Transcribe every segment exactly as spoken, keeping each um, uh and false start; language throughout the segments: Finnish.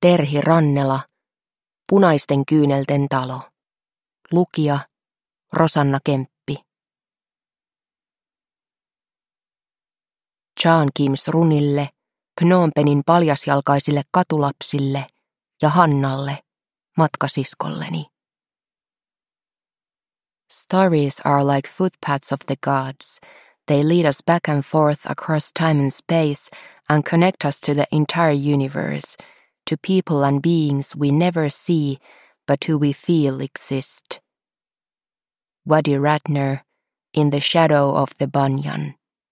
Terhi Rannela, Punaisten kyynelten talo. Lukija Rosanna Kemppi. Chan Kim-srunille, Phnom Penin paljasjalkaisille katulapsille ja Hannalle, matkasiskolleni. Stories are like footpaths of the gods. They lead us back and forth across time and space and connect us to the entire universe, to people and beings we never see, but who we feel exist. Wadi Ratner, In the Shadow of the Banyan.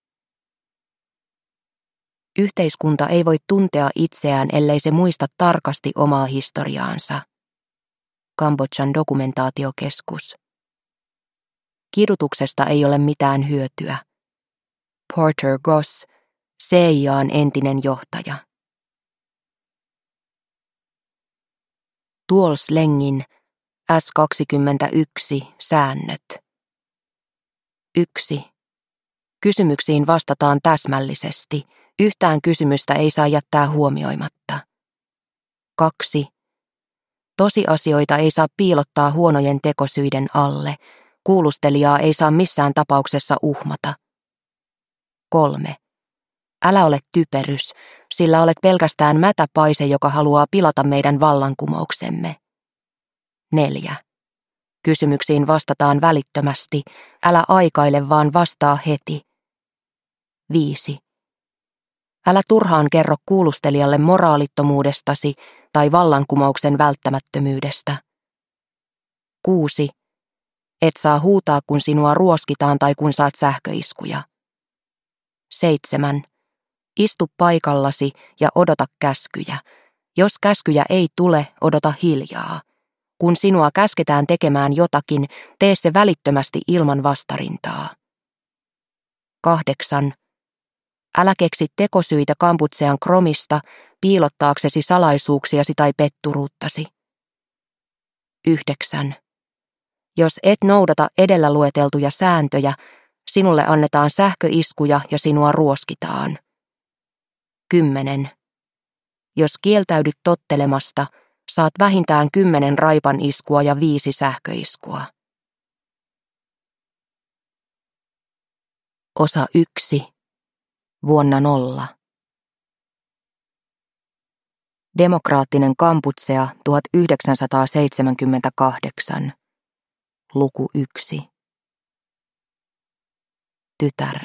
Yhteiskunta ei voi tuntea itseään, ellei se muista tarkasti omaa historiaansa. Kambodžan dokumentaatiokeskus. Kidutuksesta ei ole mitään hyötyä. Porter Goss, C I A:n entinen johtaja. Tuol Slengin S kaksikymmentäyksi säännöt. yksi. Kysymyksiin vastataan täsmällisesti. Yhtään kysymystä ei saa jättää huomioimatta. kaksi. Tosiasioita ei saa piilottaa huonojen tekosyiden alle. Kuulustelijaa ei saa missään tapauksessa uhmata. kolme. Älä ole typerys, sillä olet pelkästään mätäpaise, joka haluaa pilata meidän vallankumouksemme. neljä. Kysymyksiin vastataan välittömästi, älä aikaile, vaan vastaa heti. viisi. Älä turhaan kerro kuulustelijalle moraalittomuudestasi tai vallankumouksen välttämättömyydestä. kuusi. Et saa huutaa, kun sinua ruoskitaan tai kun saat sähköiskuja. seitsemän. Istu paikallasi ja odota käskyjä. Jos käskyjä ei tule, odota hiljaa. Kun sinua käsketään tekemään jotakin, tee se välittömästi ilman vastarintaa. kahdeksan. Älä keksi tekosyitä Kambodžan kromista piilottaaksesi salaisuuksiasi tai petturuuttasi. yhdeksän. Jos et noudata edellä lueteltuja sääntöjä, sinulle annetaan sähköiskuja ja sinua ruoskitaan. kymmenen. Jos kieltäydyt tottelemasta, saat vähintään kymmenen raipan iskua ja viisi sähköiskua. Osa yksi. Vuonna nolla. Demokraattinen Kambodža tuhatyhdeksänsataaseitsemänkymmentäkahdeksan. Luku yksi. Tytär.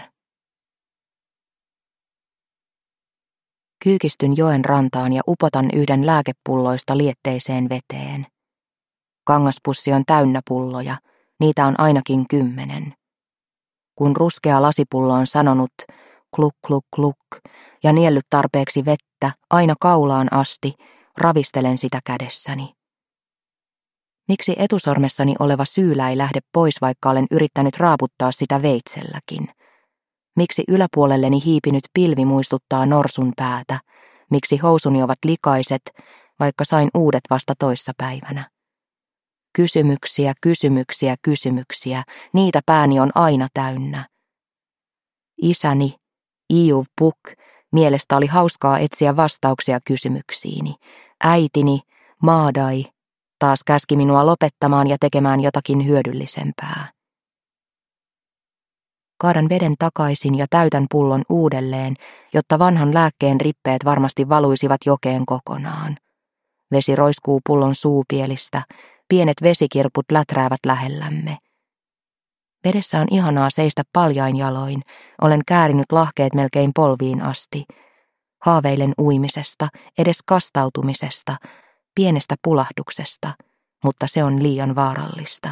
Kyykistyn joen rantaan ja upotan yhden lääkepulloista lietteiseen veteen. Kangaspussi on täynnä pulloja, niitä on ainakin kymmenen. Kun ruskea lasipullo on sanonut kluk kluk kluk ja niellyt tarpeeksi vettä aina kaulaan asti, ravistelen sitä kädessäni. Miksi etusormessani oleva syylä ei lähde pois, vaikka olen yrittänyt raaputtaa sitä veitselläkin? Miksi yläpuolelleni hiipinyt pilvi muistuttaa norsun päätä? Miksi housuni ovat likaiset, vaikka sain uudet vasta toissapäivänä? Kysymyksiä, kysymyksiä, kysymyksiä, niitä pääni on aina täynnä. Isäni, Iuv Puk, mielestä oli hauskaa etsiä vastauksia kysymyksiini. Äitini, Maadai, taas käski minua lopettamaan ja tekemään jotakin hyödyllisempää. Kaadan veden takaisin ja täytän pullon uudelleen, jotta vanhan lääkkeen rippeet varmasti valuisivat jokeen kokonaan. Vesi roiskuu pullon suupielistä, pienet vesikirput läträävät lähellämme. Vedessä on ihanaa seistä paljain jaloin, olen käärinyt lahkeet melkein polviin asti. Haaveilen uimisesta, edes kastautumisesta, pienestä pulahduksesta, mutta se on liian vaarallista.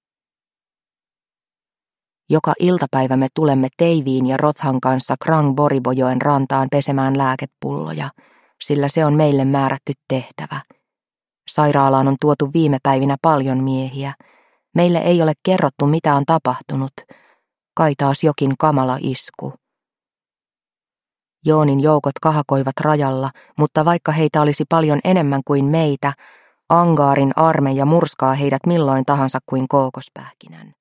Joka iltapäivä me tulemme Teiviin ja Rothan kanssa Krang Boribojoen rantaan pesemään lääkepulloja, sillä se on meille määrätty tehtävä. Sairaalaan on tuotu viime päivinä paljon miehiä. Meille ei ole kerrottu, mitä on tapahtunut. Kai taas jokin kamala isku. Joonin joukot kahakoivat rajalla, mutta vaikka heitä olisi paljon enemmän kuin meitä, Angaarin armeija murskaa heidät milloin tahansa kuin kookospähkinän.